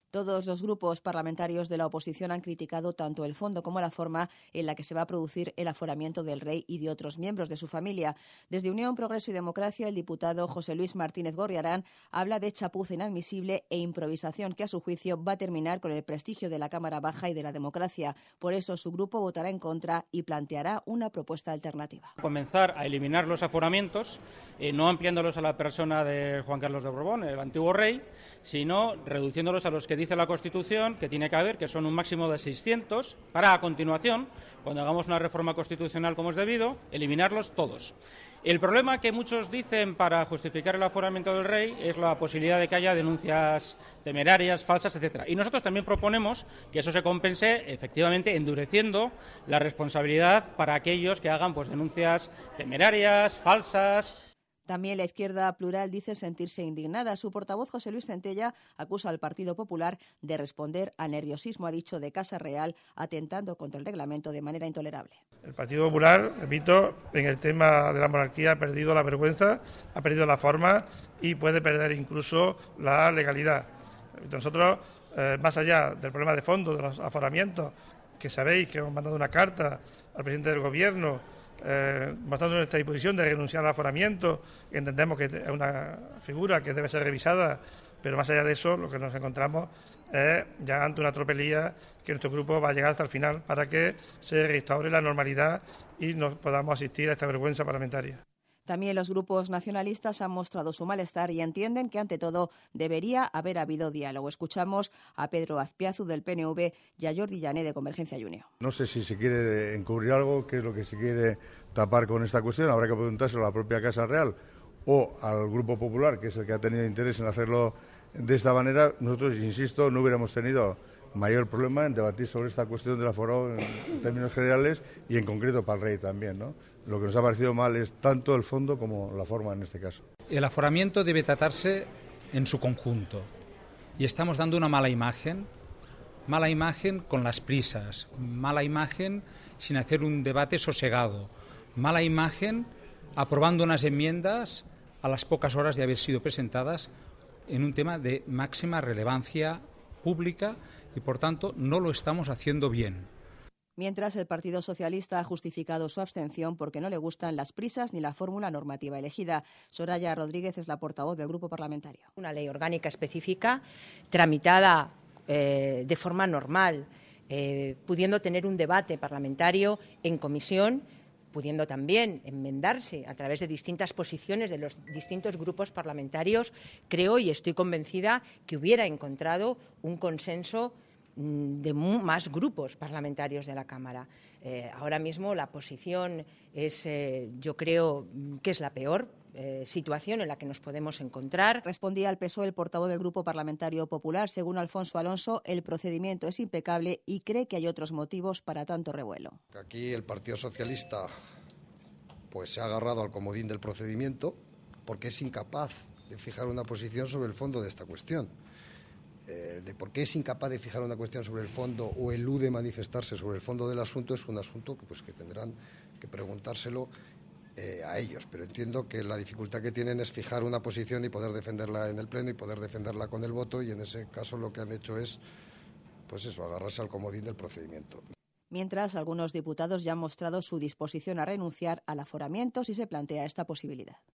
Todos los grupos parlamentarios de la oposición han criticado tanto el fondo como la forma en la que se va a producir el aforamiento del rey y de otros miembros de su familia. Desde Unión, Progreso y Democracia, el diputado José Luis Martínez Gorriarán habla de chapuza inadmisible e improvisación que, a su juicio, va a terminar con el prestigio de la Cámara Baja y de la democracia. Por eso, su grupo votará en contra y planteará una propuesta alternativa. Comenzar a eliminar los aforamientos, no ampliándolos a la persona de Juan Carlos de Borbón, el antiguo rey, sino reduciéndolos a los que dice la Constitución que tiene que haber, que son un máximo de 600, para a continuación, cuando hagamos una reforma constitucional como es debido, eliminarlos todos. El problema que muchos dicen para justificar el aforamiento del rey es la posibilidad de que haya denuncias temerarias, falsas, etcétera. Y nosotros también proponemos que eso se compense, efectivamente, endureciendo la responsabilidad para aquellos que hagan denuncias temerarias, falsas. También la izquierda plural dice sentirse indignada. Su portavoz, José Luis Centella, acusa al Partido Popular de responder a nerviosismo, ha dicho, de Casa Real, atentando contra el reglamento de manera intolerable. El Partido Popular, repito, en el tema de la monarquía ha perdido la vergüenza, ha perdido la forma y puede perder incluso la legalidad. Nosotros, más allá del problema de fondo, de los aforamientos, que sabéis que hemos mandado una carta al presidente del Gobierno mostrando nuestra disposición de renunciar al aforamiento, entendemos que es una figura que debe ser revisada, pero más allá de eso, lo que nos encontramos es ya ante una tropelía que nuestro grupo va a llegar hasta el final para que se restaure la normalidad y nos podamos asistir a esta vergüenza parlamentaria. También los grupos nacionalistas han mostrado su malestar y entienden que, ante todo, debería haber habido diálogo. Escuchamos a Pedro Azpiazu, del PNV, y a Jordi Llané, de Convergencia y Unió. No sé si se quiere encubrir algo, qué es lo que se quiere tapar con esta cuestión. Habrá que preguntárselo a la propia Casa Real o al Grupo Popular, que es el que ha tenido interés en hacerlo de esta manera. Nosotros, insisto, no hubiéramos tenido mayor problema en debatir sobre esta cuestión del aforo en términos generales y en concreto para el rey también, ¿no? Lo que nos ha parecido mal es tanto el fondo como la forma en este caso. El aforamiento debe tratarse en su conjunto y estamos dando una mala imagen con las prisas, mala imagen sin hacer un debate sosegado, mala imagen aprobando unas enmiendas a las pocas horas de haber sido presentadas en un tema de máxima relevancia pública y, por tanto, no lo estamos haciendo bien. Mientras, el Partido Socialista ha justificado su abstención porque no le gustan las prisas ni la fórmula normativa elegida. Soraya Rodríguez es la portavoz del grupo parlamentario. Una ley orgánica específica, tramitada de forma normal, pudiendo tener un debate parlamentario en comisión, pudiendo también enmendarse a través de distintas posiciones de los distintos grupos parlamentarios, creo y estoy convencida que hubiera encontrado un consenso de más grupos parlamentarios de la Cámara. Ahora mismo la posición es, yo creo, que es la peor situación en la que nos podemos encontrar. Respondía al PSOE el portavoz del Grupo Parlamentario Popular. Según Alfonso Alonso, el procedimiento es impecable y cree que hay otros motivos para tanto revuelo. Aquí el Partido Socialista se ha agarrado al comodín del procedimiento porque es incapaz de fijar una posición sobre el fondo de esta cuestión. De por qué es incapaz de fijar una cuestión sobre el fondo o elude manifestarse sobre el fondo del asunto es un asunto que tendrán que preguntárselo a ellos, pero entiendo que la dificultad que tienen es fijar una posición y poder defenderla en el Pleno y poder defenderla con el voto, y en ese caso lo que han hecho es agarrarse al comodín del procedimiento. Mientras, algunos diputados ya han mostrado su disposición a renunciar al aforamiento si se plantea esta posibilidad.